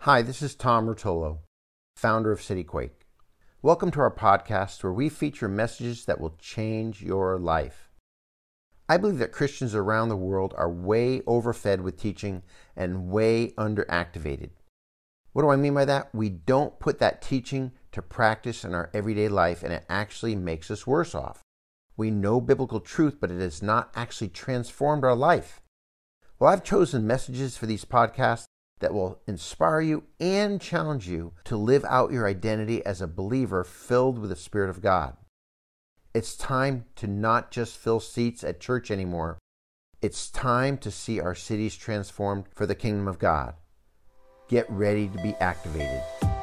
Hi, this is Tom Rotolo, founder of CityQuake. Welcome to our podcast where we feature messages that will change your life. I believe that Christians around the world are way overfed with teaching and way underactivated. What do I mean by that? We don't put that teaching to practice in our everyday life, and it actually makes us worse off. We know biblical truth, but it has not actually transformed our life. Well, I've chosen messages for these podcasts that will inspire you and challenge you to live out your identity as a believer filled with the Spirit of God. It's time to not just fill seats at church anymore. It's time to see our cities transformed for the kingdom of God. Get ready to be activated.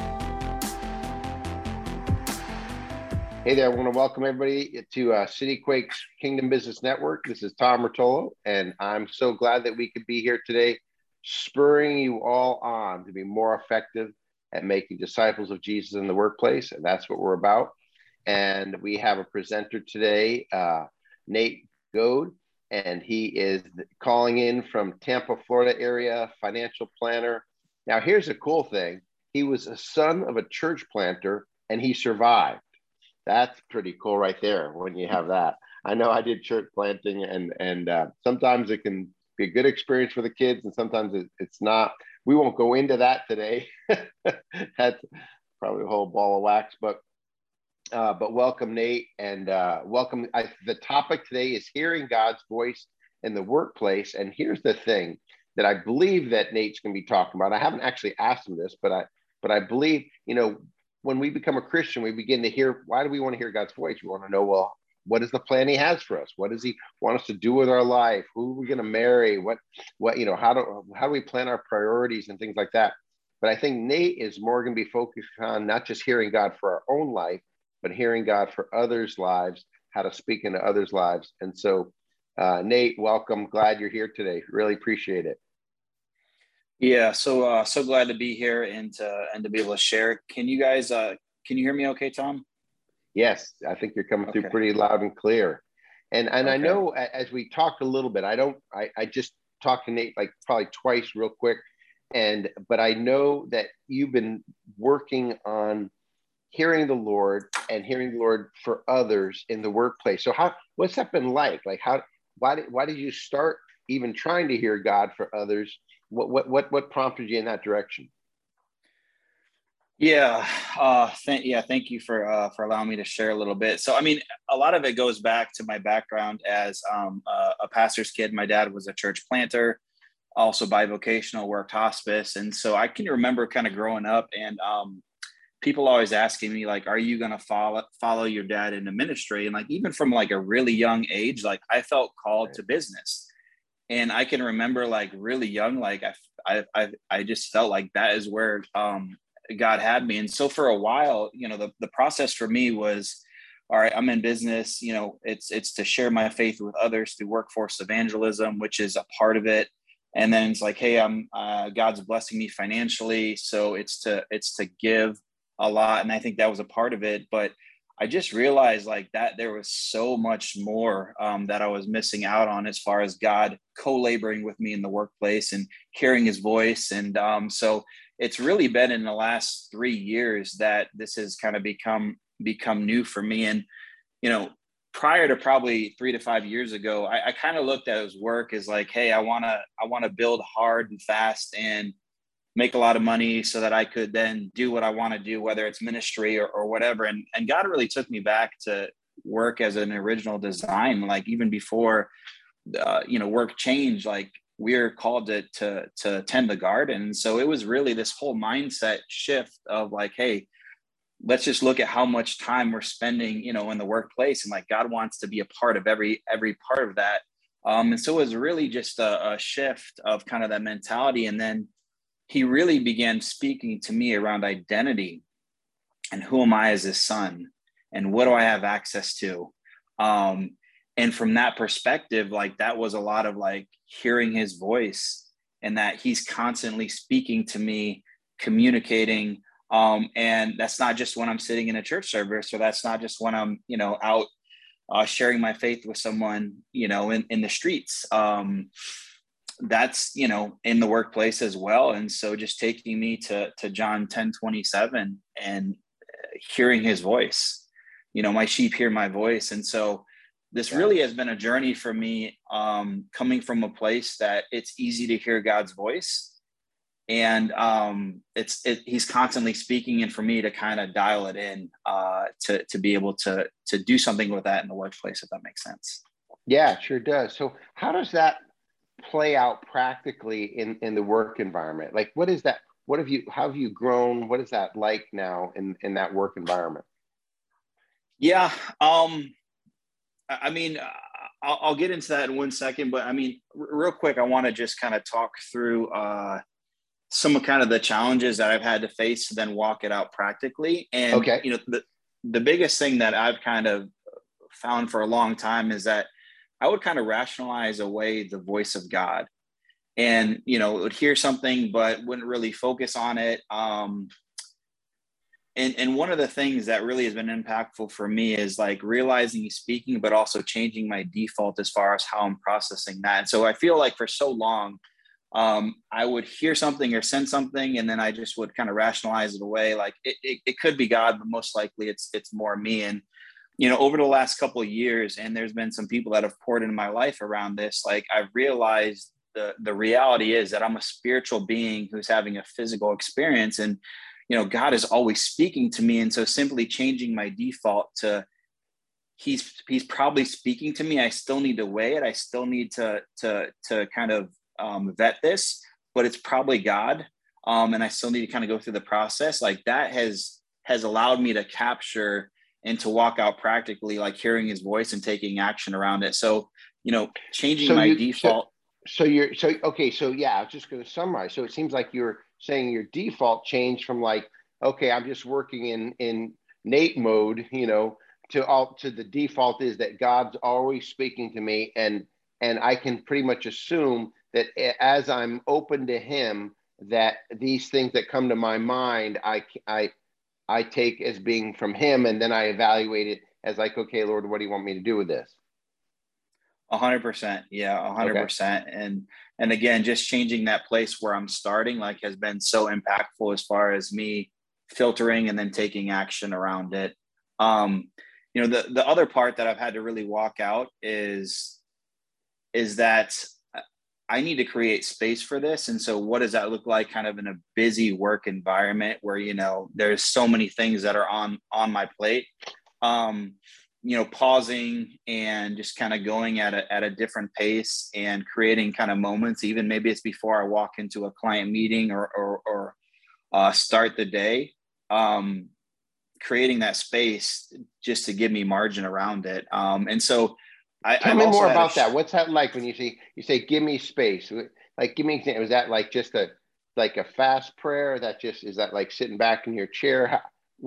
Hey there, I want to welcome everybody to CityQuake's Kingdom Business Network. This is Tom Rotolo, and I'm so glad that we could be here today, spurring you all on to be more effective at making disciples of Jesus in the workplace. And that's what we're about. And we have a presenter today, Nate Goad, and he is calling in from Tampa, Florida area, financial planner. Now, here's a cool thing. He was a son of a church planter and he survived. That's pretty cool right there when you have that. I know I did church planting and sometimes it can be a good experience for the kids, and sometimes it's not. We won't go into that today. That's probably a whole ball of wax, but welcome, Nate, and welcome. The topic today is hearing God's voice in the workplace, and here's the thing that I believe that Nate's going to be talking about. I haven't actually asked him this, but I believe, when we become a Christian, we begin to hear, why do we want to hear God's voice? We want to know, well, what is the plan he has for us? What does he want us to do with our life? Who are we going to marry? How do we plan our priorities and things like that? But I think Nate is more going to be focused on not just hearing God for our own life, but hearing God for others' lives, how to speak into others' lives. And so, Nate, welcome. Glad you're here today. Really appreciate it. Yeah, so glad to be here and to be able to share. Can you guys can you hear me okay, Tom? Yes, I think you're coming through pretty loud and clear. And okay. I know as we talked a little bit, I just talked to Nate like probably twice real quick. But I know that you've been working on hearing the Lord and hearing the Lord for others in the workplace. So what's that been like? Like why did you start even trying to hear God for others? What prompted you in that direction? Thank you for allowing me to share a little bit. So, I mean, a lot of it goes back to my background as a pastor's kid. My dad was a church planter, also bivocational, worked hospice. And so I can remember kind of growing up and people always asking me, like, are you going to follow your dad into ministry? And like, even from like a really young age, like I felt called to business. And I can remember like really young, like I just felt like that is where God had me. And so for a while, the process for me was, all right, I'm in business, it's to share my faith with others through workforce evangelism, which is a part of it. And then it's like, hey, God's blessing me financially. So it's to give a lot. And I think that was a part of it. But I just realized like that there was so much more that I was missing out on as far as God co-laboring with me in the workplace and hearing his voice. And so it's really been in the last 3 years that this has kind of become new for me. And, prior to probably 3 to 5 years ago, I kind of looked at his work as like, hey, I want to build hard and fast and make a lot of money so that I could then do what I want to do, whether it's ministry or whatever. And God really took me back to work as an original design, like even before, work changed, like we're called to tend the garden. And so it was really this whole mindset shift of like, hey, let's just look at how much time we're spending, in the workplace. And like, God wants to be a part of every part of that. And so it was really just a shift of kind of that mentality. And then he really began speaking to me around identity and who am I as his son and what do I have access to? And from that perspective, like that was a lot of like hearing his voice and that he's constantly speaking to me, communicating. And that's not just when I'm sitting in a church service, or that's not just when I'm, out sharing my faith with someone, in the streets. that's, in the workplace as well. And so just taking me to John 10:27 and hearing his voice, my sheep hear my voice. And so this really has been a journey for me, coming from a place that it's easy to hear God's voice. And he's constantly speaking, and for me to kind of dial it in, to be able to do something with that in the workplace, if that makes sense. Yeah, it sure does. So how does that play out practically in the work environment? Like, what is that? How have you grown? What is that like now in that work environment? Yeah. I mean, I'll get into that in 1 second, but I mean, real quick, I want to just kind of talk through, some of kind of the challenges that I've had to face to then walk it out practically. And, Okay. The biggest thing that I've kind of found for a long time is that I would kind of rationalize away the voice of God, and, would hear something, but wouldn't really focus on it. And one of the things that really has been impactful for me is like realizing he's speaking, but also changing my default as far as how I'm processing that. And so I feel like for so long, I would hear something or send something, and then I just would kind of rationalize it away. Like it could be God, but most likely it's more me. And, over the last couple of years, and there's been some people that have poured into my life around this, like I've realized the reality is that I'm a spiritual being who's having a physical experience, and, God is always speaking to me. And so simply changing my default to he's probably speaking to me. I still need to weigh it. I still need to kind of vet this, but it's probably God. And I still need to kind of go through the process. Like that has allowed me to capture and to walk out practically, like hearing his voice and taking action around it. So, changing my default. So yeah, I was just going to summarize. So it seems like you're saying your default changed from like, okay, I'm just working in Nate mode, to the default is that God's always speaking to me, and I can pretty much assume that as I'm open to him, that these things that come to my mind, I take as being from him, and then I evaluate it as like, okay, Lord, what do you want me to do with this? 100%. Yeah, 100%. And again, just changing that place where I'm starting, like, has been so impactful as far as me filtering and then taking action around it. The other part that I've had to really walk out is that I need to create space for this. And so what does that look like kind of in a busy work environment where, there's so many things that are on my plate, pausing and just kind of going at a different pace and creating kind of moments, even maybe it's before I walk into a client meeting or start the day, creating that space just to give me margin around it. And so Tell me more about that. What's that like when you say, give me space? Like, give me an example. Is that like just a fast prayer? Is that like sitting back in your chair?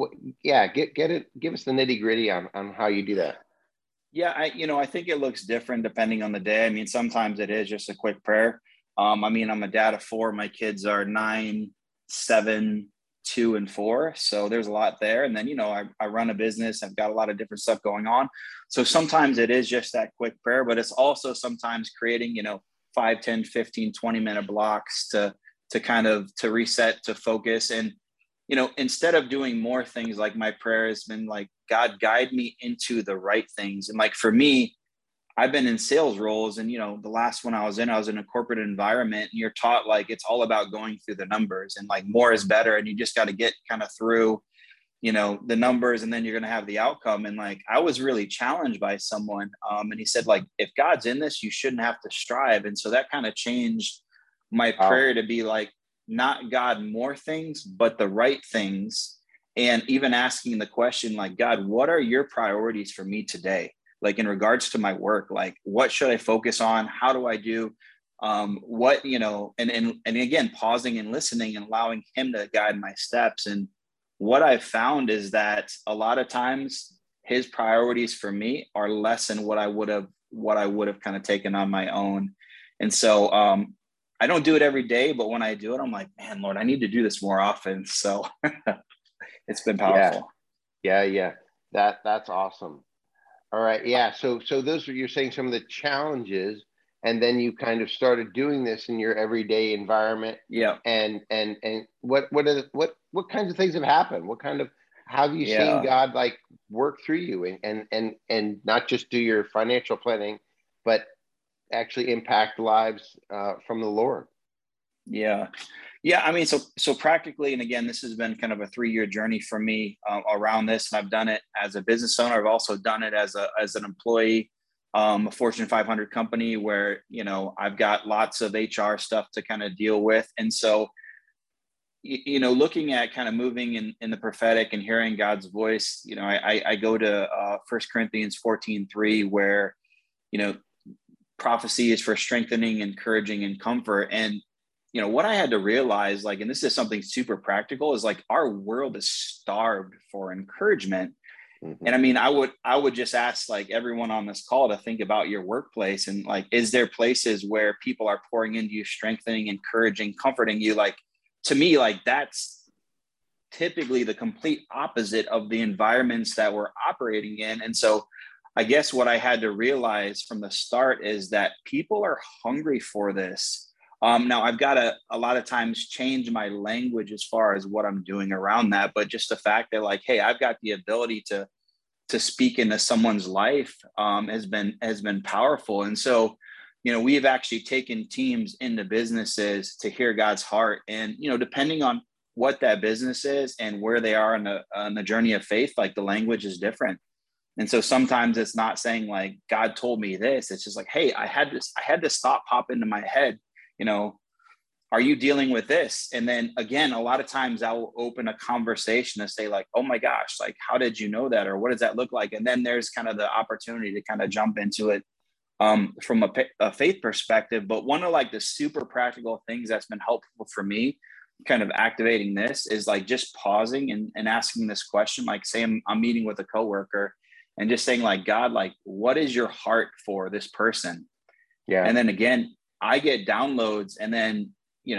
Get it. Give us the nitty gritty on how you do that. Yeah. I think it looks different depending on the day. I mean, sometimes it is just a quick prayer. I'm a dad of 4. My kids are 9, 7, 2, and 4. So there's a lot there. And then, I run a business. I've got a lot of different stuff going on. So sometimes it is just that quick prayer, but it's also sometimes creating, 5, 10, 15, 20-minute blocks to kind of to reset, to focus. And, instead of doing more things, like my prayer has been like, God, guide me into the right things. And like, for me, I've been in sales roles, and, the last one I was in a corporate environment, and you're taught like, it's all about going through the numbers, and like more is better. And you just got to get kind of through, the numbers, and then you're going to have the outcome. And like, I was really challenged by someone. And he said, like, if God's in this, you shouldn't have to strive. And so that kind of changed my prayer to be like, not God, more things, but the right things. And even asking the question, like, God, what are your priorities for me today? Like, in regards to my work, like, what should I focus on? How do I do what, and again, pausing and listening and allowing him to guide my steps. And what I've found is that a lot of times his priorities for me are less than what I would have kind of taken on my own. And so I don't do it every day, but when I do it, I'm like, man, Lord, I need to do this more often. So it's been powerful. Yeah. That's awesome. All right. Yeah. So those are, you're saying some of the challenges, and then you kind of started doing this in your everyday environment. Yeah. And what kinds of things have happened? How have you seen Yeah. God like work through you and not just do your financial planning, but actually impact lives from the Lord? Yeah. Yeah. I mean, so practically, and again, this has been kind of a 3-year journey for me around this. And I've done it as a business owner. I've also done it as an employee, a Fortune 500 company where, I've got lots of HR stuff to kind of deal with. And so, looking at kind of moving in the prophetic and hearing God's voice, I go to 1 Corinthians 14:3, where, prophecy is for strengthening, encouraging, and comfort. And what I had to realize, like, and this is something super practical, is like our world is starved for encouragement. Mm-hmm. And I mean, I would just ask like everyone on this call to think about your workplace and like, is there places where people are pouring into you, strengthening, encouraging, comforting you? Like, to me, like that's typically the complete opposite of the environments that we're operating in. And so I guess what I had to realize from the start is that people are hungry for this. Now I've got to a lot of times change my language as far as what I'm doing around that, but just the fact that like, hey, I've got the ability to speak into someone's life has been powerful. And so, we've actually taken teams into businesses to hear God's heart, and depending on what that business is and where they are on the journey of faith, like the language is different. And so sometimes it's not saying like God told me this. It's just like, hey, I had this thought pop into my head, are you dealing with this? And then again, a lot of times I'll open a conversation and say like, oh my gosh, like, how did you know that? Or what does that look like? And then there's kind of the opportunity to kind of jump into it from a faith perspective. But one of like the super practical things that's been helpful for me kind of activating this is like just pausing and asking this question. Like say I'm meeting with a coworker and just saying like, God, like, what is your heart for this person? Yeah. And then again, I get downloads, and then,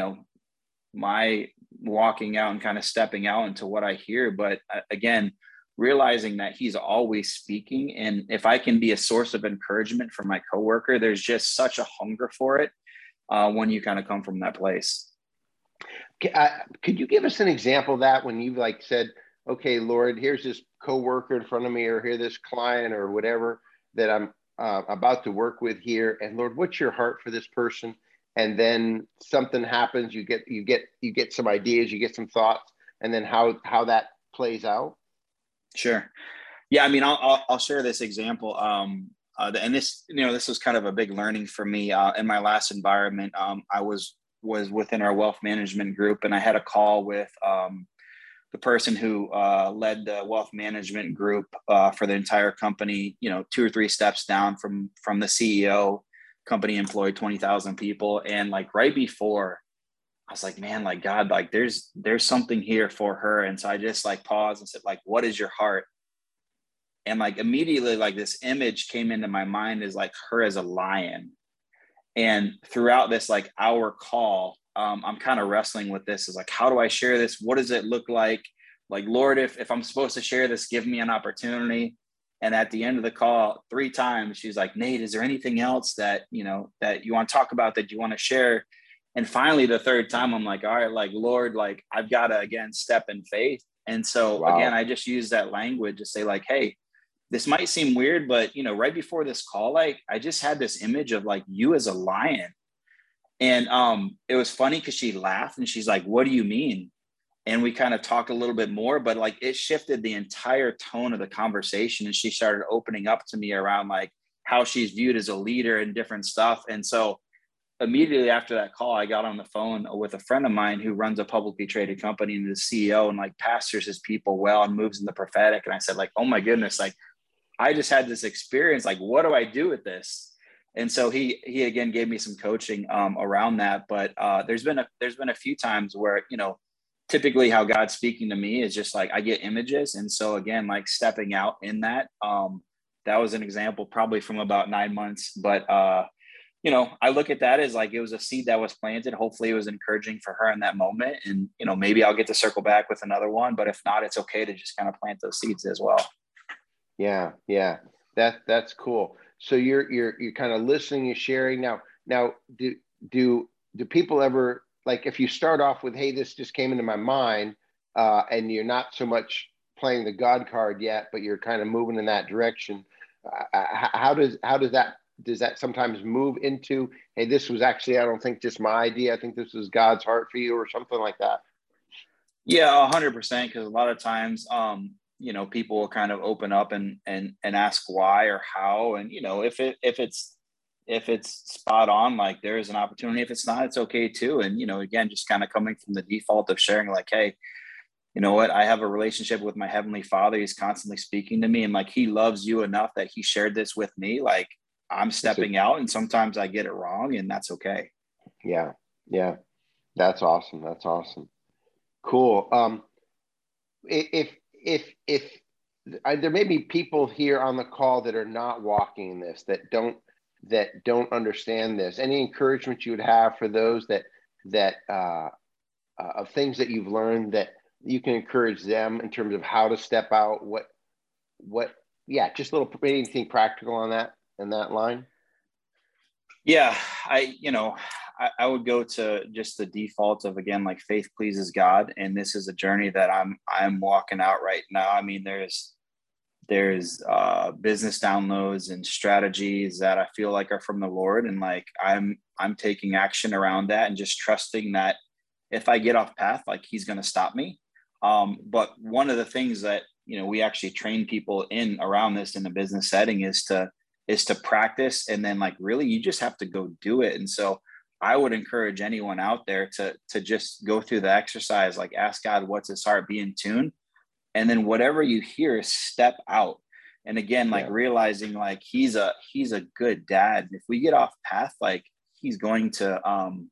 my walking out and kind of stepping out into what I hear. But again, realizing that he's always speaking. And if I can be a source of encouragement for my coworker, there's just such a hunger for it when you kind of come from that place. Could you give us an example of that when you like said, okay, Lord, here's this coworker in front of me, or here this client or whatever that I'm about to work with here, and Lord, what's your heart for this person? And then something happens, you get some ideas, you get some thoughts, and then how that plays out. Sure. Yeah. I mean, I'll share this example. And this was kind of a big learning for me in my last environment. I was within our wealth management group, and I had a call with the person who led the wealth management group for the entire company, 2 or 3 steps down from the CEO. Company employed 20,000 people. And like right before, I was like, man, like God, like there's something here for her. And so I just like paused and said, like, what is your heart? And like immediately, like this image came into my mind is like her as a lion. And throughout this like hour call, I'm kind of wrestling with this is like, how do I share this? What does it look like? Like, Lord, if I'm supposed to share this, give me an opportunity. And at the end of the call, 3 times, she's like, Nate, is there anything else that you want to talk about, that you want to share? And finally, the 3rd time, I'm like, all right, like, Lord, like I've got to, again, step in faith. And so Again, I just use that language to say like, hey, this might seem weird, but right before this call, like I just had this image of like you as a lion. And it was funny because she laughed and she's like, what do you mean? And we kind of talked a little bit more, but like it shifted the entire tone of the conversation. And she started opening up to me around like how she's viewed as a leader and different stuff. And so immediately after that call, I got on the phone with a friend of mine who runs a publicly traded company and is the CEO and like pastors his people well and moves in the prophetic. And I said like, oh my goodness, like I just had this experience. Like, what do I do with this? And so he again gave me some coaching around that. But there's been a few times where, typically how God's speaking to me is just like I get images. And so again, like stepping out in that, that was an example probably from about 9 months. But I look at that as like it was a seed that was planted. Hopefully it was encouraging for her in that moment. And maybe I'll get to circle back with another one. But if not, it's okay to just kind of plant those seeds as well. Yeah. That's cool. So you're kind of listening, you're sharing. Now, Now, do people ever, like, if you start off with, hey, this just came into my mind, and you're not so much playing the God card yet, but you're kind of moving in that direction, how does that sometimes move into, hey, this was actually, I don't think just my idea, I think this was God's heart for you, or something like that? Yeah, 100%. Because a lot of times, people will kind of open up and ask why or how, and if it's spot on, like there is an opportunity. If it's not, it's okay too. And again, just kind of coming from the default of sharing, like, hey, you know what? I have a relationship with my heavenly Father. He's constantly speaking to me, and like he loves you enough that he shared this with me. Like I'm stepping out, and sometimes I get it wrong, and that's okay. Yeah, yeah, that's awesome. That's awesome. Cool. If there may be people here on the call that are not walking in this, that don't understand this, any encouragement you would have for those that of things that you've learned that you can encourage them in terms of how to step out, yeah, just a little, anything practical on that, in that line? Yeah, I would go to just the default of, again, like faith pleases God, and this is a journey that I'm walking out right now. I mean, there's business downloads and strategies that I feel like are from the Lord, and like I'm taking action around that and just trusting that if I get off path, like he's going to stop me. But one of the things that we actually train people in around this in a business setting is to practice, and then like really you just have to go do it. And so I would encourage anyone out there to just go through the exercise, like ask God what's his heart, be in tune, and then whatever you hear, step out. And again, like realizing like he's a good dad. If we get off path, like he's going to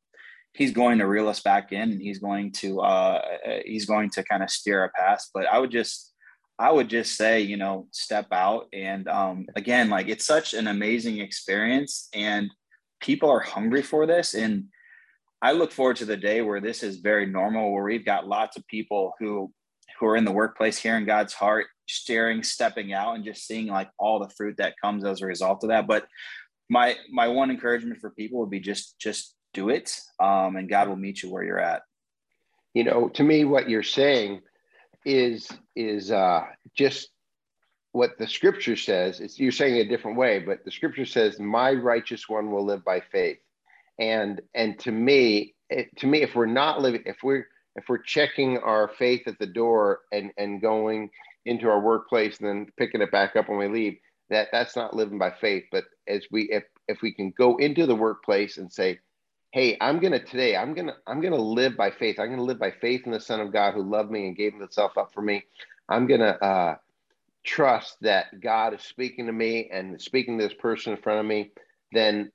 reel us back in, and he's going to kind of steer our path. But I would just say, step out. And again, like it's such an amazing experience, and people are hungry for this. And I look forward to the day where this is very normal, where we've got lots of people who are in the workplace hearing God's heart, sharing, stepping out, and just seeing like all the fruit that comes as a result of that. But my one encouragement for people would be just do it, and God will meet you where you're at. To me, what you're saying is just what the scripture says. You're saying it a different way, but the scripture says, "My righteous one will live by faith." And to me, if we're not living, if we're checking our faith at the door and going into our workplace and then picking it back up when we leave, that's not living by faith. But if we can go into the workplace and say, hey, I'm gonna live by faith. I'm gonna live by faith in the Son of God who loved me and gave himself up for me. I'm gonna trust that God is speaking to me and speaking to this person in front of me. Then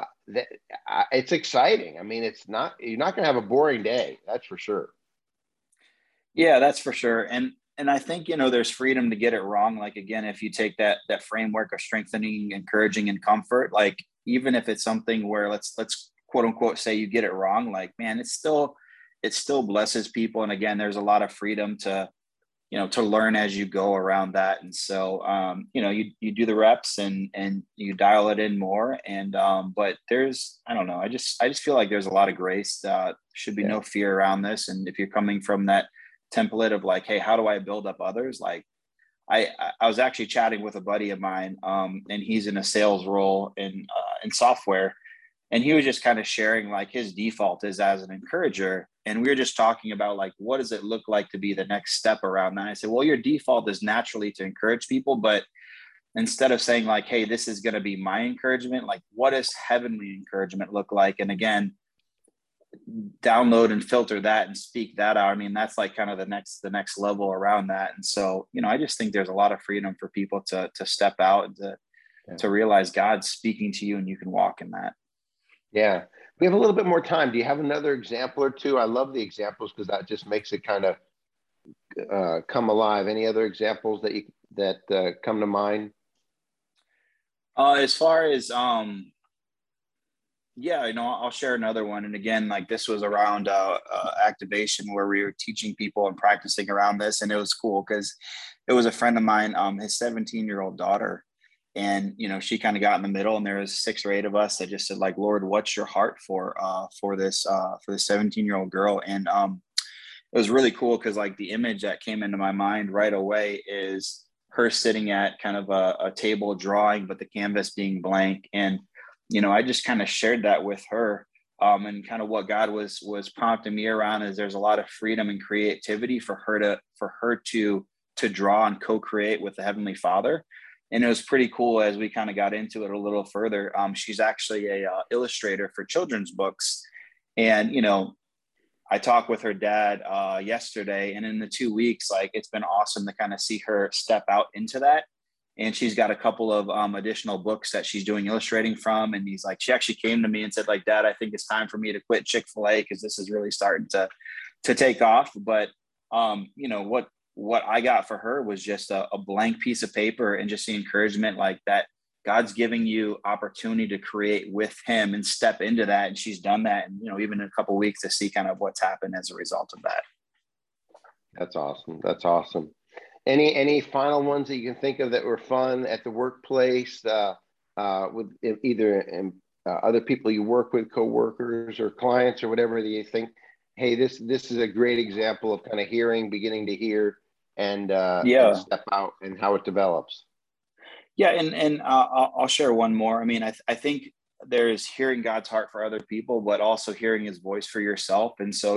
it's exciting. I mean, you're not gonna have a boring day. That's for sure. Yeah, that's for sure. And I think, there's freedom to get it wrong. Like, again, if you take that framework of strengthening, encouraging, and comfort, like even if it's something where let's quote unquote say you get it wrong, like, man, it still blesses people. And again, there's a lot of freedom to learn as you go around that. And so, you do the reps and you dial it in more. And, but I don't know, I just feel like there's a lot of grace. Should be no fear around this. And if you're coming from that template of like, hey, how do I build up others? Like I was actually chatting with a buddy of mine, and he's in a sales role in software. And he was just kind of sharing like his default is as an encourager. And we were just talking about like, what does it look like to be the next step around that? I said, well, your default is naturally to encourage people, but instead of saying like, hey, this is going to be my encouragement, like what does heavenly encouragement look like? And again, download and filter that and speak that out. I mean, that's like kind of the next level around that. And so, I just think there's a lot of freedom for people to step out and to realize God's speaking to you, and you can walk in that. Yeah. We have a little bit more time. Do you have another example or two? I love the examples because that just makes it kind of come alive. Any other examples that come to mind? As far as, I'll share another one. And again, like this was around activation where we were teaching people and practicing around this. And it was cool because it was a friend of mine, his 17-year-old daughter. And, she kind of got in the middle, and there was 6 or 8 of us that just said, like, Lord, what's your heart for this 17-year-old girl? And it was really cool because, like, the image that came into my mind right away is her sitting at kind of a table drawing, but the canvas being blank. And, I just kind of shared that with her. And kind of what God was prompting me around is there's a lot of freedom and creativity for her to draw and co-create with the Heavenly Father. And it was pretty cool as we kind of got into it a little further. She's actually a illustrator for children's books. And, I talked with her dad yesterday, and in the 2 weeks, like, it's been awesome to kind of see her step out into that. And she's got a couple of additional books that she's doing illustrating from. And she actually came to me and said, like, Dad, I think it's time for me to quit Chick-fil-A because this is really starting to take off. But, what I got for her was just a blank piece of paper and just the encouragement, like, that God's giving you opportunity to create with him and step into that. And she's done that. And, even in a couple of weeks to see kind of what's happened as a result of that. That's awesome. That's awesome. Any final ones that you can think of that were fun at the workplace, with either other people you work with, coworkers or clients or whatever that you think, hey, this is a great example of kind of beginning to hear and step out and how it develops. Yeah. And I'll share one more. I mean, I think there's hearing God's heart for other people, but also hearing his voice for yourself. And so,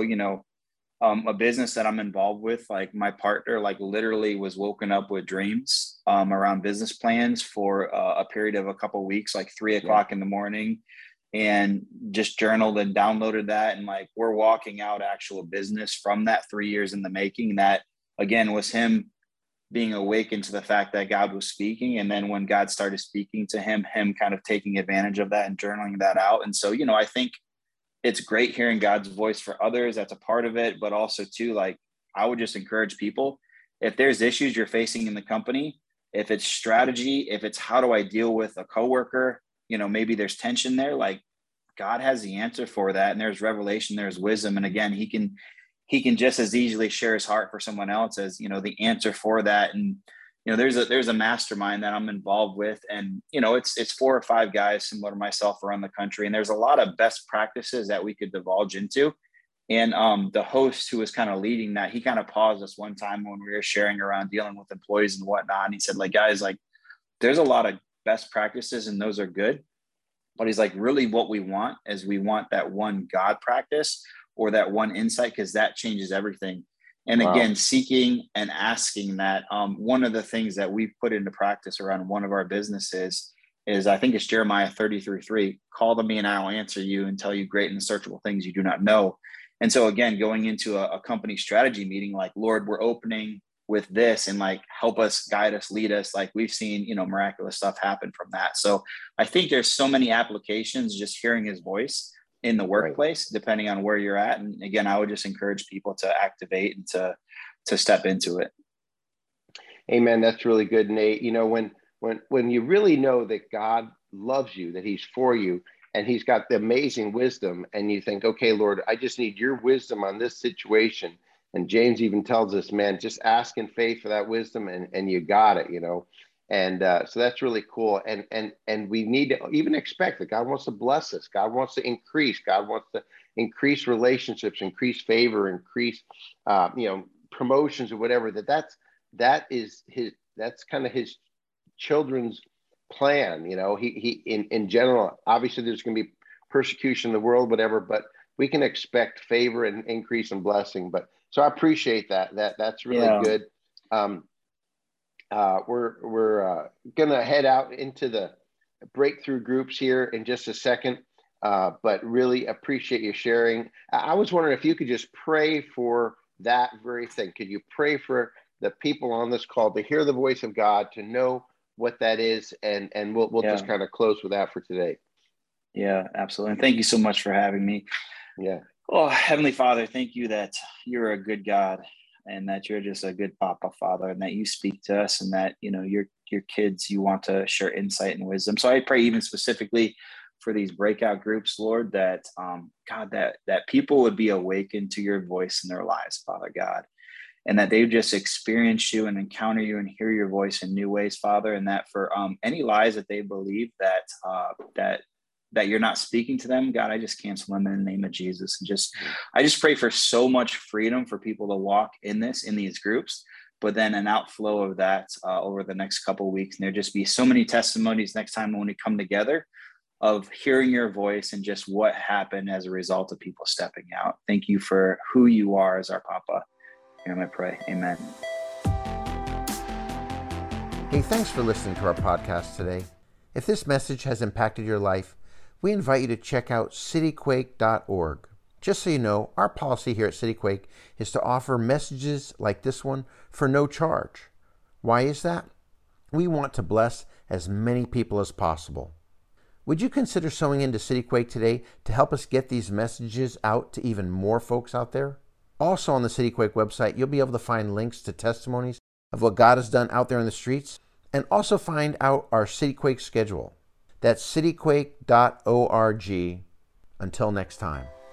a business that I'm involved with, like, my partner, like, literally was woken up with dreams around business plans for a period of a couple of weeks, like 3 o'clock in the morning, and just journaled and downloaded that. And, like, we're walking out actual business from that 3 years in the making. That, again, was him being awakened to the fact that God was speaking. And then when God started speaking to him kind of taking advantage of that and journaling that out. And so, I think it's great hearing God's voice for others. That's a part of it. But also too, like, I would just encourage people, if there's issues you're facing in the company, if it's strategy, if it's how do I deal with a coworker, maybe there's tension there, like, God has the answer for that. And there's revelation, there's wisdom. And again, he can just as easily share his heart for someone else as, the answer for that. And, there's a mastermind that I'm involved with, and, it's 4 or 5 guys similar to myself around the country. And there's a lot of best practices that we could divulge into. And the host who was kind of leading that, he kind of paused us one time when we were sharing around dealing with employees and whatnot. And he said, like, guys, like, there's a lot of best practices and those are good. But he's like, really what we want is we want that one God practice or that one insight, because that changes everything. And again, seeking and asking that. One of the things that we've put into practice around one of our businesses is, I think it's Jeremiah 33:3, call to me and I will answer you and tell you great and unsearchable things you do not know. And so again, going into a company strategy meeting, like, Lord, we're opening with this, and, like, help us, guide us, lead us. Like, we've seen, miraculous stuff happen from that. So I think there's so many applications, just hearing his voice in the workplace, depending on where you're at. And again, I would just encourage people to activate and to step into it. Amen. That's really good, Nate. When you really know that God loves you, that he's for you, and he's got the amazing wisdom, and you think, okay, Lord, I just need your wisdom on this situation. And James even tells us, man, just ask in faith for that wisdom, and you got it, And so that's really cool. And we need to even expect that God wants to bless us. God wants to increase. God wants to increase relationships, increase favor, increase, promotions or whatever. That's kind of his children's plan. He in general, obviously there's going to be persecution in the world, whatever, but we can expect favor and increase and blessing. But so I appreciate that's really good. We're gonna head out into the breakthrough groups here in just a second, but really appreciate you sharing. I was wondering if you could just pray for that very thing. Could you pray for the people on this call to hear the voice of God, to know what that is, and we'll just kind of close with that for today. Yeah, absolutely. And thank you so much for having me. Yeah. Oh, Heavenly Father, thank you that you're a good God, and that you're just a good Papa, Father, and that you speak to us, and that, your kids, you want to share insight and wisdom. So I pray even specifically for these breakout groups, Lord, that God, that people would be awakened to your voice in their lives, Father God. and that they would just experience you and encounter you and hear your voice in new ways, Father. And that for any lies that they believe that you're not speaking to them, God, I just cancel them in the name of Jesus. And I just pray for so much freedom for people to walk in these groups, but then an outflow of that over the next couple of weeks. And there just be so many testimonies next time when we come together of hearing your voice and just what happened as a result of people stepping out. Thank you for who you are as our Papa. Hear I pray. Amen. Hey, thanks for listening to our podcast today. If this message has impacted your life, we invite you to check out cityquake.org. Just so you know, our policy here at CityQuake is to offer messages like this one for no charge. Why is that? We want to bless as many people as possible. Would you consider sewing into CityQuake today to help us get these messages out to even more folks out there? Also on the CityQuake website, you'll be able to find links to testimonies of what God has done out there in the streets, and also find out our CityQuake schedule. That's cityquake.org. Until next time.